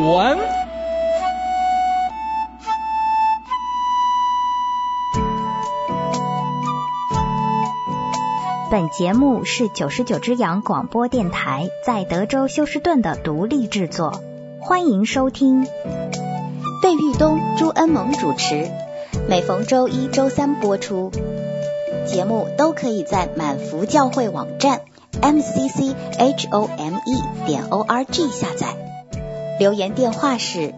文。 本节目是99只羊广播电台在德州休斯顿的独立制作，欢迎收听。 费玉东、朱恩萌主持，每逢周一、周三播出。节目都可以在满福教会网站 mcchome.org 下载。留言电话是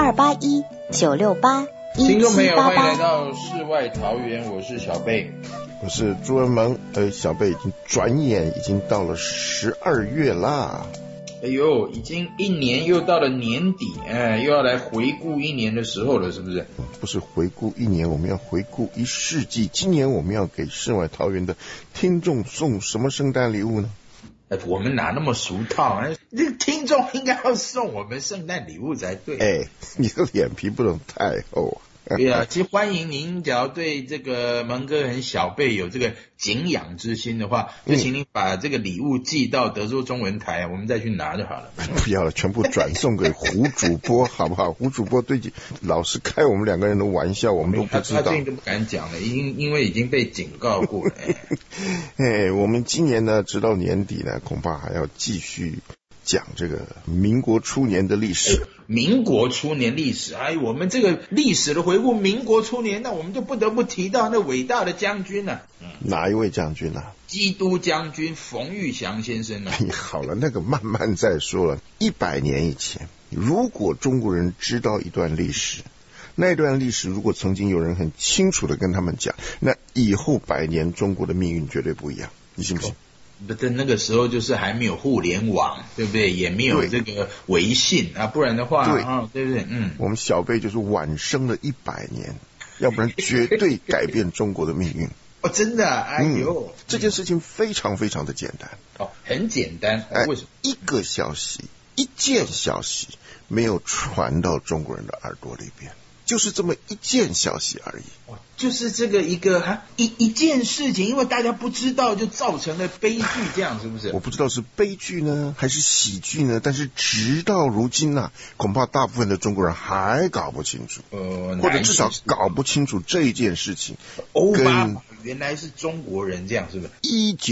281-968-1788。 听众朋友，欢迎来到世外桃源，我是小贝。 我是朱文萌，小贝已经转眼已经到了12月啦。 哎呦，已经一年又到了年底，又要来回顾一年的时候了，是不是？ 不是回顾一年，我们要回顾1世纪。今年我们要给世外桃源的听众送什么圣诞礼物呢？ 我们哪那么俗套？这个听众应该要送我们圣诞礼物才对。 你的脸皮不能太厚。 对啊，其实欢迎您，只要对这个蒙哥和小贝有这个敬仰之心的话，就请您把这个礼物寄到德州中文台，我们再去拿就好了。 不要了，全部转送给胡主播，好不好？胡主播对老是开我们两个人的玩笑，我们都不知道。 他最近都不敢讲了，因为已经被警告过了。 我们今年呢，直到年底呢，恐怕还要继续讲这个民国初年的历史。 民国初年历史，我们这个历史的回顾，民国初年，那我们就不得不提到那伟大的将军了。 哪一位将军啊？ 基督将军冯玉祥先生啊。 好了，那个慢慢再说了。100年以前，如果中国人知道一段历史，那段历史如果曾经有人很清楚的跟他们讲，那以后100年中国的命运绝对不一样，你信不信？ 那个时候就是还没有互联网，对不对？也没有这个微信啊，不然的话，对不对？我们小贝就是晚生了100年，要不然绝对改变中国的命运。 真的？哎呦， 这件事情非常非常的简单。 很简单。为什么？ 一件消息没有传到中国人的耳朵里边，就是这么一件消息而已。 就是这个一件事情，因为大家不知道，就造成了悲剧，这样是不是？ 我不知道是悲剧呢，还是喜剧呢？但是直到如今啊，恐怕大部分的中国人还搞不清楚，或者至少搞不清楚这一件事情。 欧巴马原来是中国人，这样是不是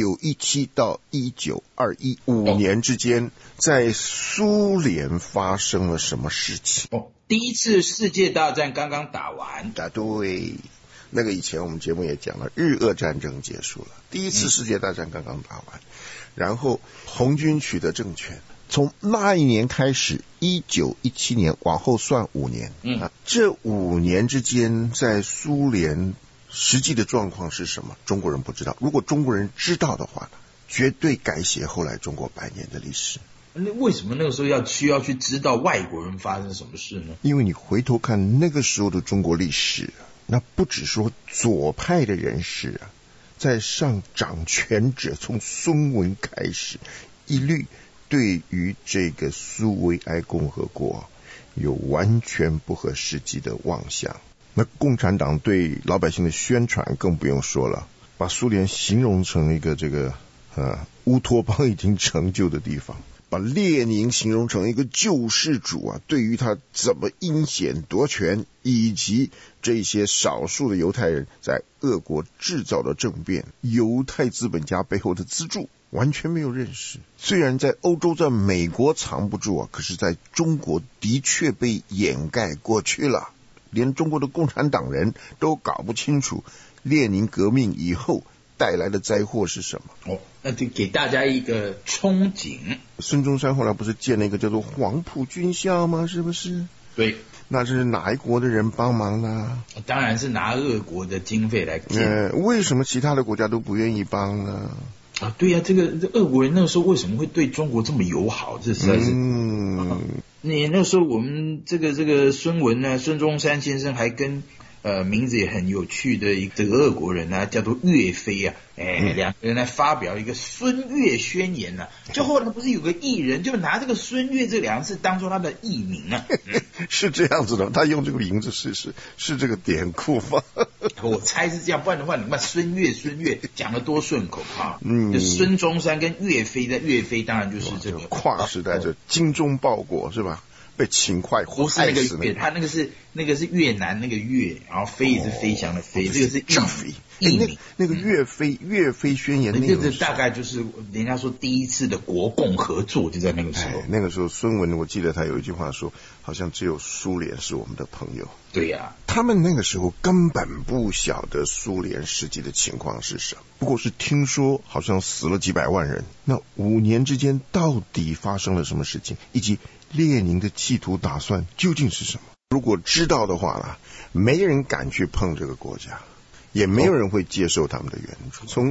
？1917到1925年之间，在苏联发生了什么事情？ 第一次世界大战刚刚打完。 对。那个以前我们节目也讲了，日俄战争结束了，第一次世界大战刚刚打完，然后红军取得政权，从那一年开始，1917年往后算5年，这5年之间在苏联实际的状况是什么？中国人不知道，如果中国人知道的话呢，绝对改写后来中国100年的历史。 那为什么那个时候需要去知道外国人发生什么事呢？ 因为你回头看那个时候的中国历史，那不只说左派的人士啊，在上掌权者从孙文开始，一律对于这个苏维埃共和国有完全不合实际的妄想。那共产党对老百姓的宣传更不用说了，把苏联形容成一个这个乌托邦已经成就的地方，把列宁形容成一个救世主啊，对于他怎么阴险夺权，以及这些少数的犹太人在俄国制造的政变，犹太资本家背后的资助，完全没有认识。虽然在欧洲在美国藏不住啊，可是在中国的确被掩盖过去了，连中国的共产党人都搞不清楚列宁革命以后带来的灾祸是什么。 那就给大家一个憧憬。 孙中山后来不是建了一个叫做黄埔军校吗？是不是？ 对。 那这是哪一国的人帮忙呢？ 当然是拿俄国的经费来建。 为什么其他的国家都不愿意帮呢？ 对呀，这俄国人那个时候为什么会对中国这么友好？这实在是。你那时候我们这个孙文呢，孙中山先生还跟名字也很有趣的一个俄国人啊，叫做岳飞啊，两个人来发表一个孙岳宣言啊。就后来不是有个艺人就拿这个孙岳这2个字当做他的艺名啊。 是这样子的，他用这个名字是这个典故吗？ 我猜是这样，不然的话你看孙岳讲得多顺口啊。就孙中山跟岳飞的岳飞当然就是这个跨时代就精忠报国是吧？ 被秦桧不是那个越，他那个是越南那个越，然后飞也是飞翔的飞，这个是译名。那个岳飞宣言，那个大概就是人家说第一次的国共合作就在那个时候。 那个时候孙文我记得他有一句话说，好像只有苏联是我们的朋友。 对呀， 他们那个时候根本不晓得苏联实际的情况是什么，不过是听说好像死了几百万人。那5年之间到底发生了什么事情，以及列宁的企图打算究竟是什么？如果知道的话啦，没人敢去碰这个国家，也没有人会接受他们的援助。从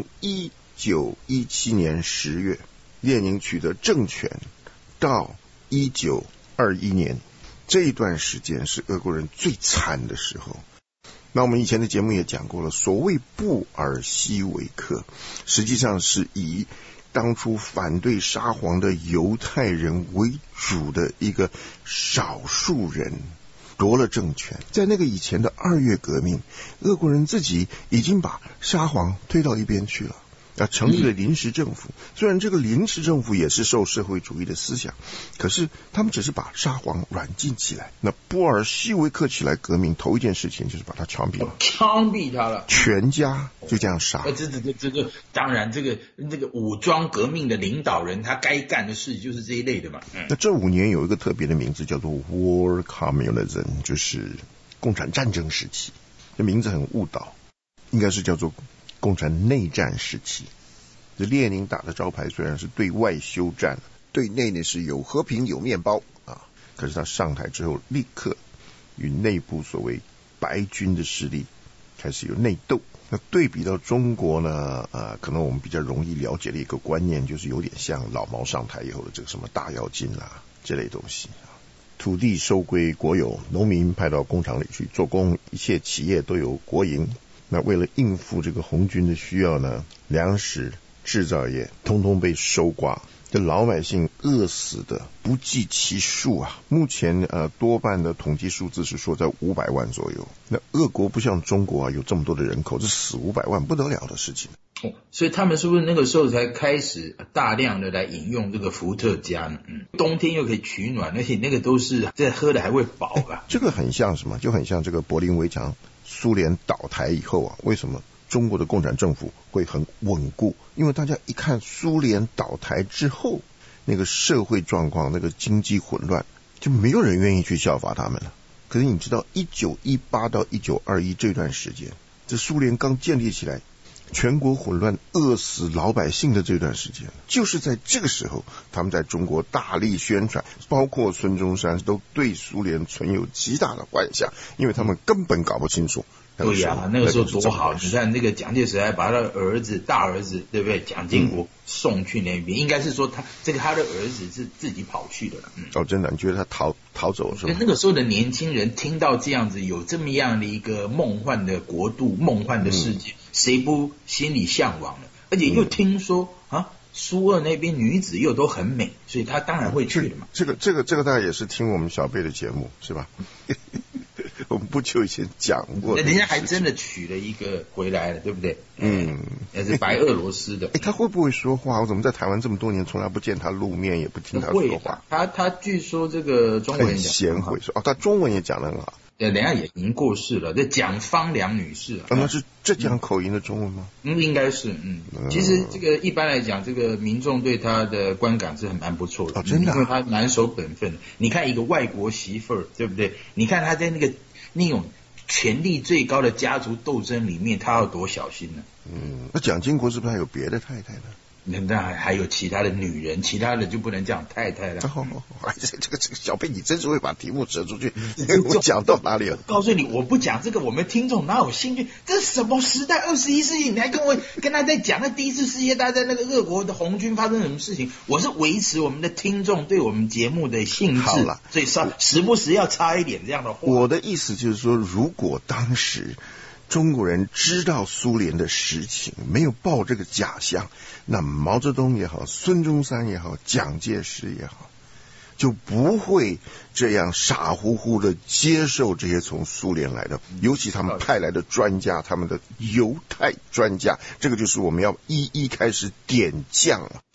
1917年10月列宁取得政权到1921年，这一段时间是俄国人最惨的时候。那我们以前的节目也讲过了，所谓布尔西维克实际上是以当初反对沙皇的犹太人为主的一个少数人夺了政权。在那个以前的2月革命，俄国人自己已经把沙皇推到一边去了，成立了临时政府。虽然这个临时政府也是受社会主义的思想，可是他们只是把沙皇软禁起来。那布尔西维克起来革命头一件事情就是把他枪毙了， 枪毙他了， 全家就这样杀。 这个当然，这个武装革命的领导人他该干的事就是这一类的嘛。 那这5年有一个特别的名字叫做 War Communism， 就是共产战争时期。这名字很误导，应该是叫做共产内战时期。这列宁打的招牌虽然是对外休战，对内呢是有和平有面包可是他上台之后立刻与内部所谓白军的势力开始有内斗。那对比到中国呢可能我们比较容易了解的一个观念，就是有点像老毛上台以后的这个什么大跃进这类东西。土地收归国有，农民派到工厂里去做工，一切企业都有国营。那为了应付这个红军的需要呢，粮食制造业通通被收刮，这老百姓饿死的不计其数目前多半的统计数字是说在500万左右。那俄国不像中国有这么多的人口，这死500万不得了的事情。 所以他们是不是那个时候才开始大量的来饮用这个伏特加呢？冬天又可以取暖，而且那个都是这喝的还会饱这个很像什么？就很像这个柏林围墙，苏联倒台以后为什么中国的共产政府会很稳固？因为大家一看苏联倒台之后那个社会状况，那个经济混乱，就没有人愿意去效法他们了。可是你知道1918到1921这段时间，这苏联刚建立起来，全国混乱饿死老百姓的这段时间，就是在这个时候他们在中国大力宣传，包括孙中山都对苏联存有极大的幻想，因为他们根本搞不清楚。 对呀，那个时候多好！你看那个蒋介石还把他的大儿子对不对，蒋经国送去那边，应该是说他的儿子是自己跑去的了。 真的？你觉得他逃走是吧？ 那个时候的年轻人听到这样子有这么样的一个梦幻的国度、梦幻的世界，谁不心里向往呢？而且又听说苏俄那边女子又都很美，所以他当然会去的嘛。 这个大概也是听我们小辈的节目是吧？我们不久以前讲过， 人家还真的娶了一个回来了，对不对？也是白俄罗斯的。 他会不会说话？我怎么在台湾这么多年从来不见他露面，也不听他说话？ 他据说这个中文很贤惠，他中文也讲得很好。 人家也已经过世了，这蒋方良女士那是浙江口音的中文吗？ 应该是。其实这个一般来讲，这个民众对他的观感是蛮不错的真的因为他蛮守本分的。你看一个外国媳妇儿，对不对？你看他在那种权力最高的家族斗争里面，他要多小心呢？ 那蒋经国是不是还有别的太太呢？ 那还有其他的女人，其他的就不能讲太太了。 这个小贝，你真是会把题目折出去。我讲到哪里了？ 告诉你，我不讲这个，我们听众哪有兴趣？这是什么时代？21世纪，你还跟他在讲那第一次世界大战那个俄国的红军发生什么事情？我是维持我们的听众对我们节目的兴致， 好了， 所以时不时要插一点这样的话。 我的意思就是说，如果当时中国人知道苏联的实情，没有抱这个假象，那毛泽东也好，孙中山也好，蒋介石也好，就不会这样傻乎乎的接受这些从苏联来的，尤其他们派来的专家，他们的犹太专家，这个就是我们要一一开始点将了。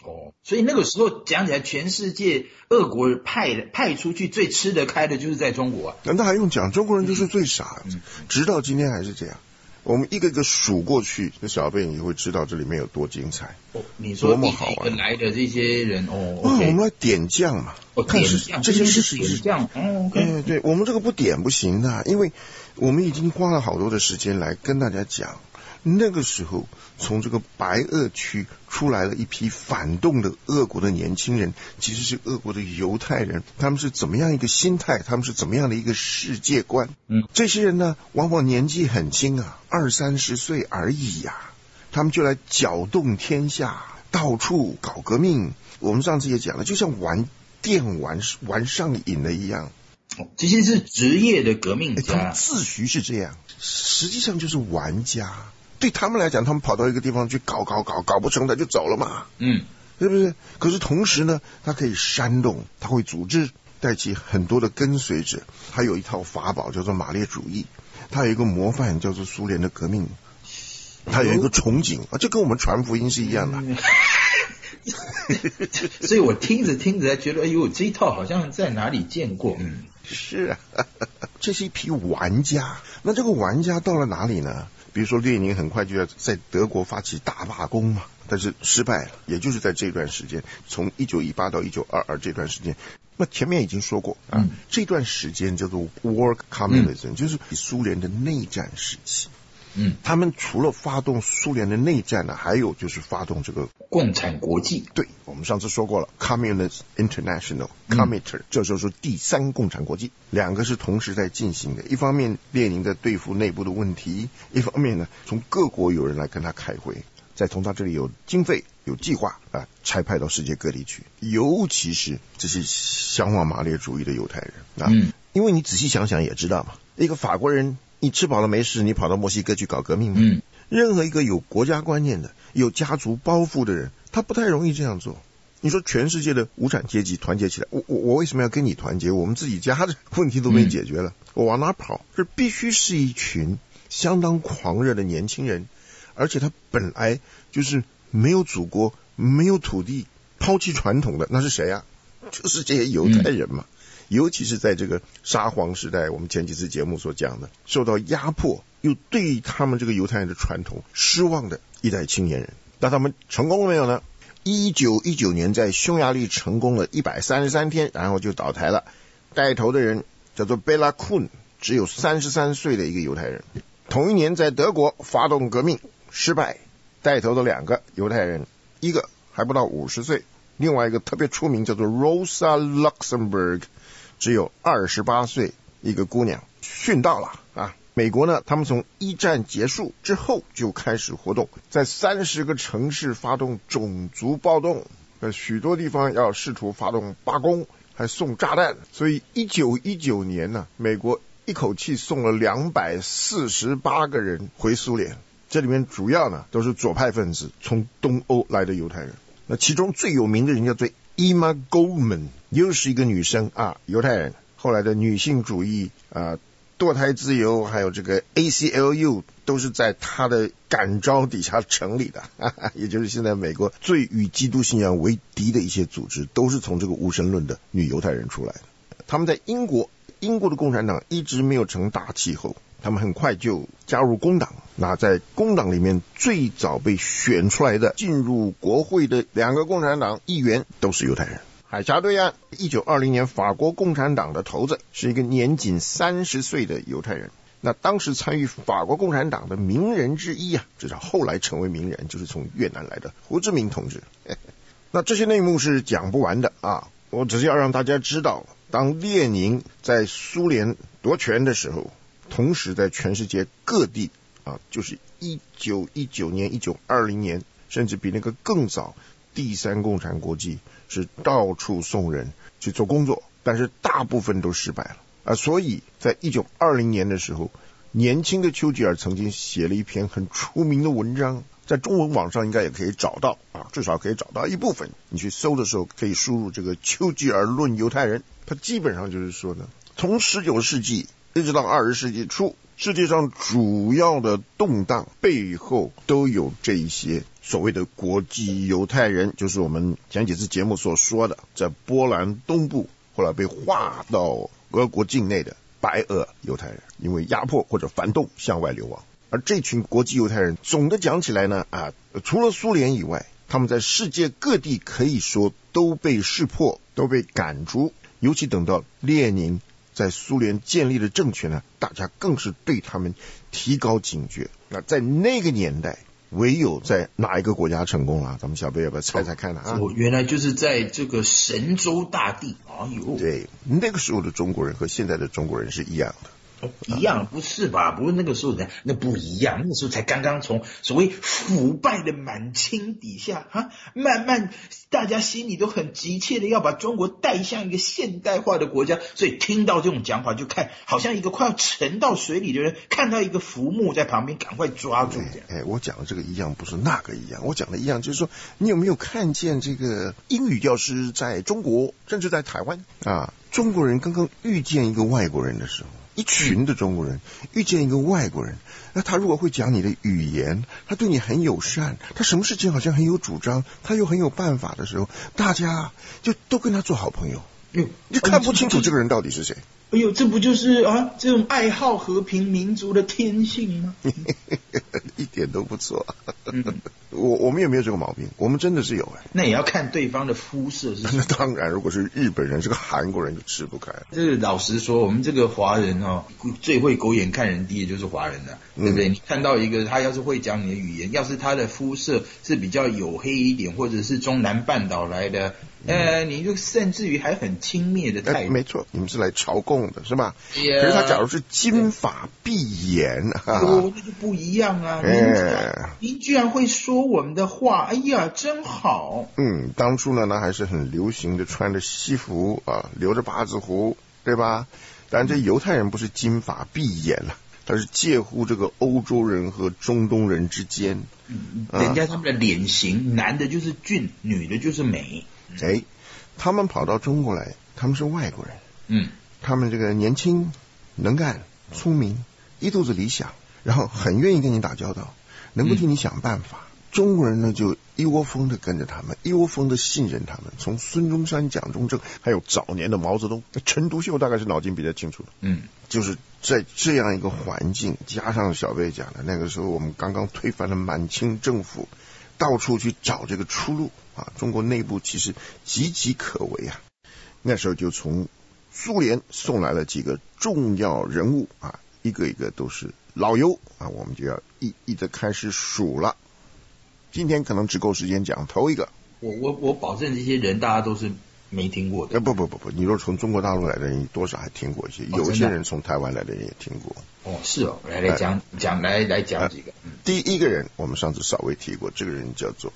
所以那个时候讲起来，全世界俄国派出去最吃得开的就是在中国啊。 那还用讲，中国人就是最傻，直到今天还是这样。我们一个个数过去，那小贝你会知道这里面有多精彩。 你说多么好玩来的这些人我们来点将嘛，看是这些事情是这样对，我们这个不点不行的，因为我们已经花了好多的时间来跟大家讲。那个时候从这个白俄区出来了一批反动的俄国的年轻人，其实是俄国的犹太人，他们是怎么样一个心态，他们是怎么样的一个世界观。这些人呢往往年纪很轻啊，20-30岁而已啊，他们就来搅动天下，到处搞革命。我们上次也讲了，就像玩电玩上瘾了一样。 这些是职业的革命家， 他们自诩是这样，实际上就是玩家。对他们来讲，他们跑到一个地方去搞不成他就走了嘛，是不是？可是同时呢，他可以煽动，他会组织，带起很多的跟随者。他有一套法宝叫做马列主义，他有一个模范叫做苏联的革命，他有一个憧憬啊，这跟我们传福音是一样的。 所以我听着还觉得，哎呦，这一套好像在哪里见过。 是啊，这是一批玩家。那这个玩家到了哪里呢？比如说列宁很快就要在德国发起大罢工嘛，但是失败了。也就是在这段时间，从1918到1922这段时间，那前面已经说过这段时间叫做 War Communism，就是苏联的内战时期。他们除了发动苏联的内战呢，还有就是发动这个共产国际。 对，我们上次说过了 Communist International Committee，这时候是第三共产国际，两个是同时在进行的。一方面列宁在对付内部的问题，一方面呢从各国有人来跟他开会，再从他这里有经费有计划差派到世界各地去，尤其是这些向往马列主义的犹太人因为你仔细想想也知道嘛，一个法国人你吃饱了没事，你跑到墨西哥去搞革命吗？任何一个有国家观念的、有家族包袱的人，他不太容易这样做。你说全世界的无产阶级团结起来，我为什么要跟你团结？我们自己家的问题都没解决了，我往哪跑？这必须是一群相当狂热的年轻人，而且他本来就是没有祖国、没有土地、抛弃传统的，那是谁啊？就是这些犹太人嘛。尤其是在这个沙皇时代，我们前几次节目所讲的，受到压迫又对他们这个犹太人的传统失望的一代青年人。那他们成功了没有呢？1919年在匈牙利成功了133天，然后就倒台了。带头的人叫做贝拉库恩，只有33岁的一个犹太人。同一年在德国发动革命失败，带头的两个犹太人，一个还不到50岁，另外一个特别出名叫做 Rosa Luxemburg，只有28岁，一个姑娘殉道了美国呢，他们从一战结束之后就开始活动，在30个城市发动种族暴动，在许多地方要试图发动罢工，还送炸弹。所以1919年呢，美国一口气送了248个人回苏联，这里面主要呢都是左派分子，从东欧来的犹太人。那其中最有名的人叫做Emma Goldman， 又是一个女生犹太人，后来的女性主义堕胎自由还有这个 ACLU 都是在她的感召底下成立的也就是现在美国最与基督信仰为敌的一些组织，都是从这个无神论的女犹太人出来的。他们在英国的共产党一直没有成大气候，他们很快就加入工党。那在工党里面最早被选出来的进入国会的2个共产党议员都是犹太人。海峡对岸1920年法国共产党的头子是一个年仅30岁的犹太人。那当时参与法国共产党的名人之一至少后来成为名人，就是从越南来的胡志明同志那这些内幕是讲不完的我只是要让大家知道，当列宁在苏联夺权的时候，同时在全世界各地就是1919年1920年甚至比那个更早，第三共产国际是到处送人去做工作，但是大部分都失败了所以在1920年的时候，年轻的丘吉尔曾经写了一篇很出名的文章，在中文网上应该也可以找到至少可以找到一部分，你去搜的时候可以输入这个丘吉尔论犹太人。他基本上就是说呢，从19世纪一直到20世纪初， 世界上主要的动荡背后都有这一些所谓的国际犹太人，就是我们前几次节目所说的，在波兰东部后来被划到俄国境内的白俄犹太人，因为压迫或者反动向外流亡。而这群国际犹太人总的讲起来呢，除了苏联以外，他们在世界各地可以说都被识破，都被赶逐。尤其等到列宁在苏联建立的政权呢，大家更是对他们提高警觉。那在那个年代，唯有在哪一个国家成功了？咱们小贝要不要猜猜看啊？ 原来就是在这个神州大地。哎呦， 对，那个时候的中国人和现在的中国人是一样的。 一样不是吧？不是那个时候的，那不一样。那个时候才刚刚从所谓腐败的满清底下慢慢大家心里都很急切的要把中国带向一个现代化的国家，所以听到这种讲法就看好像一个快要沉到水里的人看到一个浮木在旁边赶快抓住这样。 我讲的这个一样不是那个一样，我讲的一样就是说，你有没有看见这个英语教师在中国甚至在台湾中国人刚刚遇见一个外国人的时候，一群的中国人遇见一个外国人，那他如果会讲你的语言，他对你很友善，他什么事情好像很有主张，他又很有办法的时候，大家就都跟他做好朋友。你看不清楚这个人到底是谁。 哎呦，这不就是这种爱好和平民族的天性吗？ 一点都不错。我们也没有这个毛病，我们真的是有。 那也要看对方的肤色是什么。 那当然，如果是日本人，是个韩国人就吃不开。 这个老实说，我们这个华人最会狗眼看人低的就是华人了，对不对？你看到一个他要是会讲你的语言，要是他的肤色是比较黝黑一点，或者是中南半岛来的，你就甚至于还很轻蔑的态度。 没错，你们是来朝贡的是吧？可是他假如是金发碧眼那就不一样啊！您居然会说我们的话，哎呀，真好。 当初呢还是很流行的穿着西服留着八字胡，对吧？但这犹太人不是金发碧眼了，他是介乎这个欧洲人和中东人之间。 人家他们的脸型，男的就是俊，女的就是美。 他们跑到中国来，他们是外国人。他们这个年轻、能干、聪明，一肚子理想，然后很愿意跟你打交道，能够替你想办法。中国人呢就一窝蜂的跟着他们，一窝蜂的信任他们。从孙中山、蒋中正，还有早年的毛泽东、陈独秀，大概是脑筋比较清楚的。就是在这样一个环境，加上小贝讲的，那个时候我们刚刚推翻了满清政府，到处去找这个出路中国内部其实岌岌可危那时候就从苏联送来了几个重要人物一个一个都是老友我们就要一一的开始数了。今天可能只够时间讲头一个。 我保证这些人大家都是没听过的。 不，你若从中国大陆来的人多少还听过一些，有一些人从台湾来的人也听过。 是来讲几个。 第一个人我们上次稍微提过，这个人叫做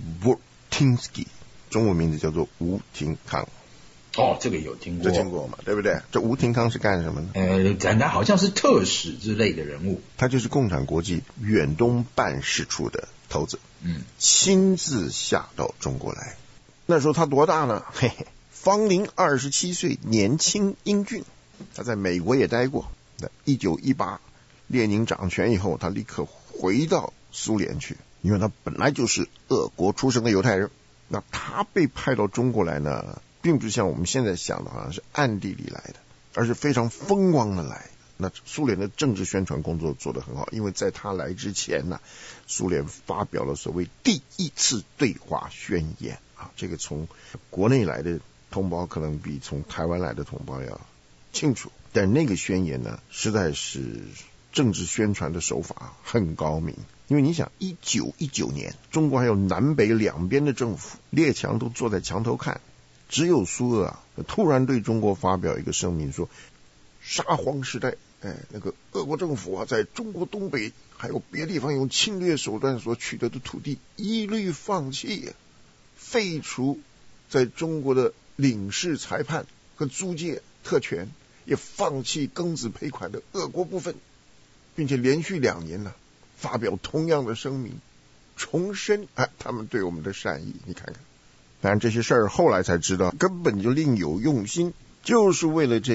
Burtynsky， 中文名字叫做吴廷康。 这个有听过， 这听过嘛，对不对？这吴廷康是干什么呢？ 他好像是特使之类的人物。 他就是共产国际远东办事处的头子，亲自下到中国来。那时候他多大呢？芳龄27岁，年轻英俊。他在美国也待过。1918列宁掌权以后，他立刻回到苏联去，因为他本来就是俄国出生的犹太人。那他被派到中国来呢，并不是像我们现在想的好像是暗地里来的，而是非常风光的来。那苏联的政治宣传工作做得很好，因为在他来之前呢，苏联发表了所谓第一次对华宣言这个从国内来的同胞可能比从台湾来的同胞要清楚，但那个宣言呢，实在是政治宣传的手法很高明。因为你想1919年中国还有南北两边的政府，列强都坐在墙头看，只有苏俄突然对中国发表一个声明说，沙皇时代那个俄国政府在中国东北还有别地方用侵略手段所取得的土地一律放弃，废除在中国的领事裁判和租界特权，也放弃庚子赔款的俄国部分，并且连续2年发表同样的声明，重申他们对我们的善意。你看看，当然这些事儿后来才知道根本就另有用心，就是为了这个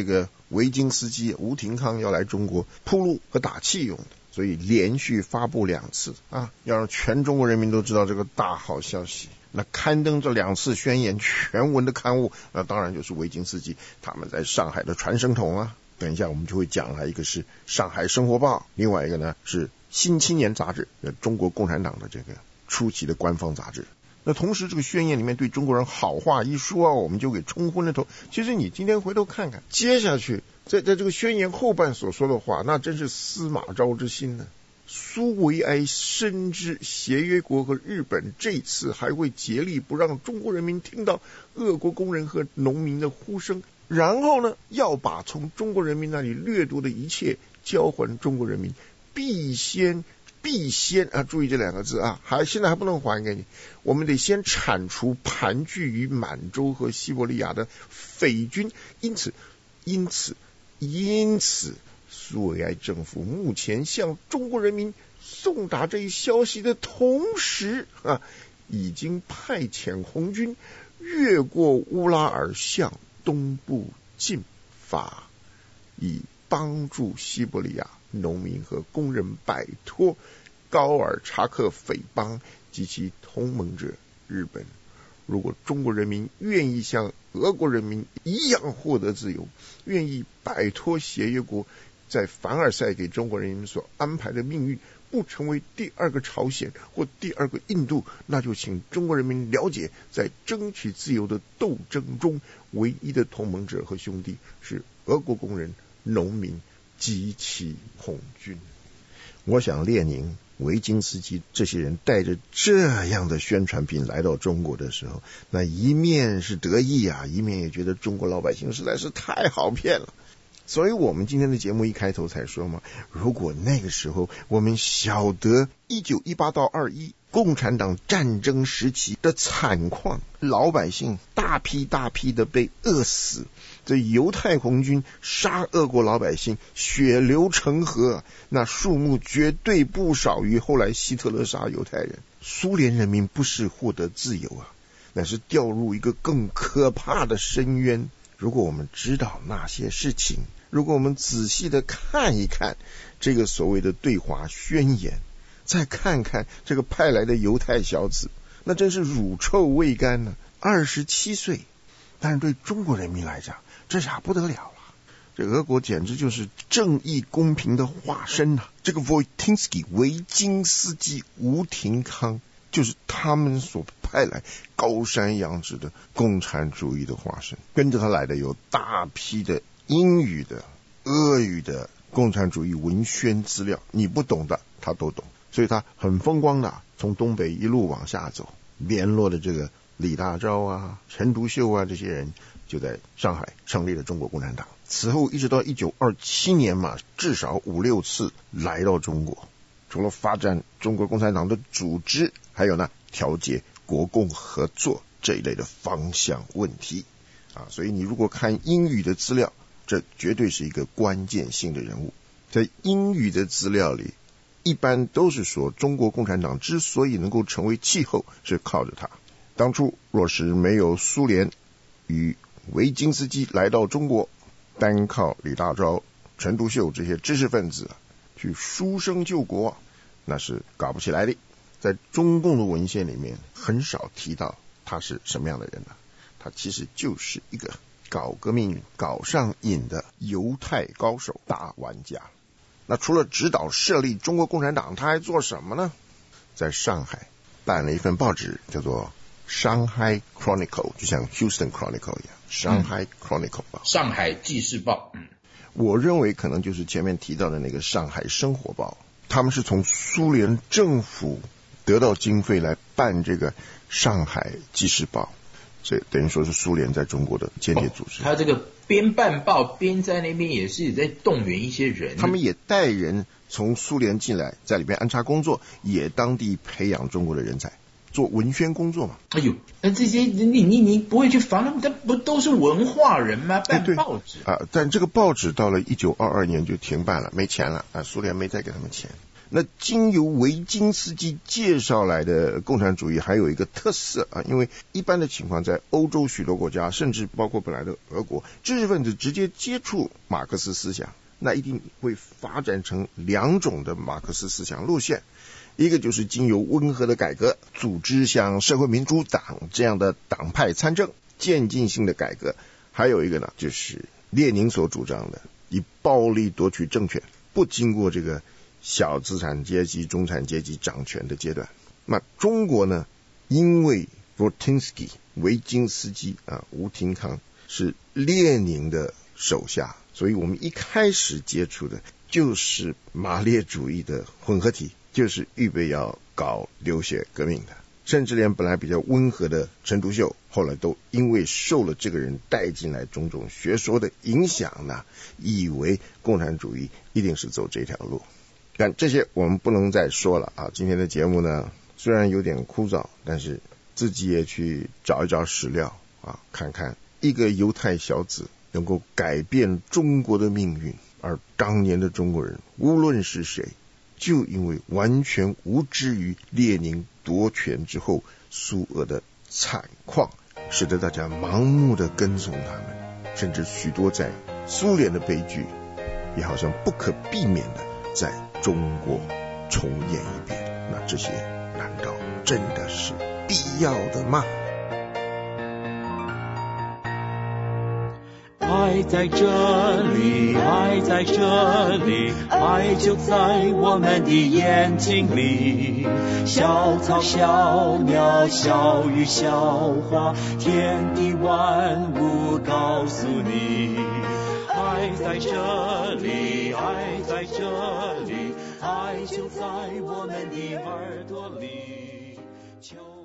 维金斯基、吴廷康要来中国铺路和打气用的，所以连续发布2次啊，要让全中国人民都知道这个大好消息。那刊登这2次宣言全文的刊物，那当然就是维金斯基他们在上海的传声筒啊。等一下我们就会讲了，一个是上海生活报，另外一个呢是新青年杂志，中国共产党的这个初期的官方杂志。那同时这个宣言里面对中国人好话一说啊，我们就给冲昏了头。其实你今天回头看看，接下去在这个宣言后半所说的话，那真是司马昭之心呢。苏维埃深知协约国和日本这次还会竭力不让中国人民听到俄国工人和农民的呼声，然后呢要把从中国人民那里掠夺的一切交还中国人民，必先啊，注意这2个字啊，现在还不能还给你，我们得先铲除盘踞于满洲和西伯利亚的匪军。因此苏维埃政府目前向中国人民送达这一消息的同时啊，已经派遣红军越过乌拉尔向东部进发，以帮助西伯利亚农民和工人摆脱高尔察克匪帮及其同盟者日本。如果中国人民愿意像俄国人民一样获得自由，愿意摆脱协约国在凡尔赛给中国人民所安排的命运，不成为第2个朝鲜或第2个印度，那就请中国人民了解，在争取自由的斗争中，唯一的同盟者和兄弟是俄国工人、农民及其红军。我想列宁、维金斯基这些人带着这样的宣传品来到中国的时候，那一面是得意啊，一面也觉得中国老百姓实在是太好骗了。所以我们今天的节目一开头才说嘛，如果那个时候我们晓得1918到21共产党战争时期的惨况，老百姓大批的被饿死，这犹太红军杀俄国老百姓，血流成河，那数目绝对不少于后来希特勒杀犹太人。苏联人民不是获得自由啊，乃是掉入一个更可怕的深渊。如果我们知道那些事情，如果我们仔细的看一看这个所谓的对华宣言，再看看这个派来的犹太小子，那真是乳臭未干呢。27岁，但是对中国人民来讲，这下不得了了。这俄国简直就是正义公平的化身啊！这个维金斯基、吴廷康，就是他们所派来高山仰止的共产主义的化身。跟着他来的有大批的英语的、俄语的共产主义文宣资料，你不懂的他都懂，所以他很风光的从东北一路往下走，联络的这个李大钊啊、陈独秀啊这些人，就在上海成立了中国共产党。此后一直到1927年嘛，至少5-6次来到中国，除了发展中国共产党的组织，还有呢调节国共合作这一类的方向问题啊。所以你如果看英语的资料，这绝对是一个关键性的人物。在英语的资料里，一般都是说中国共产党之所以能够成为气候，是靠着他。当初若是没有苏联与维金斯基来到中国，单靠李大钊、陈独秀这些知识分子去书生救国，那是搞不起来的。在中共的文献里面很少提到他是什么样的人呢？他其实就是一个搞革命搞上瘾的犹太高手、大玩家。那除了指导设立中国共产党，他还做什么呢？在上海办了一份报纸，叫做Shanghai Chronicle， 就像 Houston Chronicle 一样，Shanghai Chronicle 吧， 上海纪事报。 我认为可能就是前面提到的那个上海生活报。他们是从苏联政府得到经费来办这个上海纪事报，这等于说是苏联在中国的间谍组织。 他这个边办报边在那边也是在动员一些人， 他们也带人从苏联进来，在里边安插工作，也当地培养中国的人才。 做文宣工作嘛。 哎呦，那这些你不会去防他们？他不都是文化人吗？办报纸啊，但这个报纸到了1922年就停办了，没钱了啊，苏联没再给他们钱。那经由维金斯基介绍来的共产主义还有一个特色啊，因为一般的情况在欧洲许多国家，甚至包括本来的俄国，知识分子直接接触马克思思想，那一定会发展成两种的马克思思想路线。一个就是经由温和的改革，组织像社会民主党这样的党派参政，渐进性的改革；还有一个呢，就是列宁所主张的以暴力夺取政权，不经过这个小资产阶级、中产阶级掌权的阶段。那中国呢，因为 Boltinsky 维金斯基啊，吴廷康是列宁的手下，所以我们一开始接触的就是马列主义的混合体，就是预备要搞流血革命的。甚至连本来比较温和的陈独秀，后来都因为受了这个人带进来种种学说的影响呢，以为共产主义一定是走这条路。但这些我们不能再说了啊！今天的节目呢，虽然有点枯燥，但是自己也去找一找史料啊，看看一个犹太小子能够改变中国的命运，而当年的中国人无论是谁，就因为完全无知于列宁夺权之后苏俄的惨况，使得大家盲目的跟从他们，甚至许多在苏联的悲剧也好像不可避免的在中国重演一遍。那这些难道真的是必要的吗？ 爱在这里，爱在这里，爱就在我们的眼睛里。小草小鸟小鱼小花，天地万物告诉你，爱在这里，爱在这里，爱就在我们的耳朵里。